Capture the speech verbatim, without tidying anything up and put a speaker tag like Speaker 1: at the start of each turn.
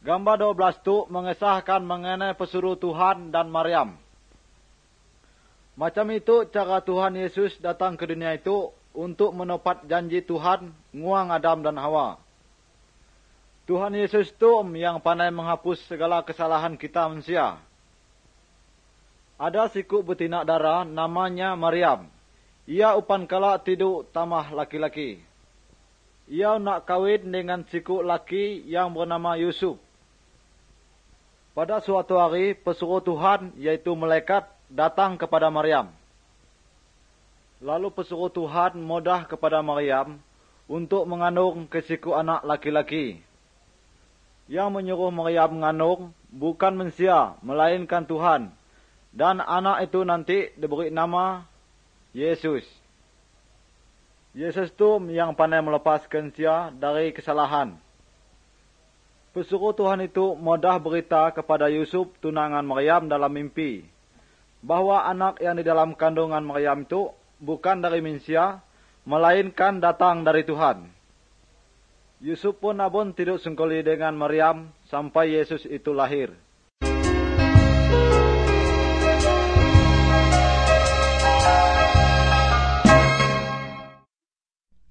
Speaker 1: Gambar dua belas itu mengesahkan mengenai pesuruh Tuhan dan Maryam. Macam itu cara Tuhan Yesus datang ke dunia itu untuk menopat janji Tuhan nguang Adam dan Hawa. Tuhan Yesus itu yang pandai menghapus segala kesalahan kita manusia. Ada siku betina darah namanya Maryam. Ia upan kala tidur tamah laki-laki. Ia nak kawin dengan siku laki yang bernama Yusuf. Pada suatu hari, pesuruh Tuhan, yaitu malaikat, datang kepada Maryam. Lalu pesuruh Tuhan modah kepada Maryam untuk mengandung ke siku anak laki-laki. Yang menyuruh Maryam mengandung bukan manusia, melainkan Tuhan. Dan anak itu nanti diberi nama Yesus. Yesus itu yang pandai melepaskan sia dari kesalahan. Pesuruh Tuhan itu mudah berita kepada Yusuf tunangan Maryam dalam mimpi, bahwa anak yang di dalam kandungan Maryam itu bukan dari manusia, melainkan datang dari Tuhan. Yusuf pun abun tidak sengkoli dengan Maryam sampai Yesus itu lahir.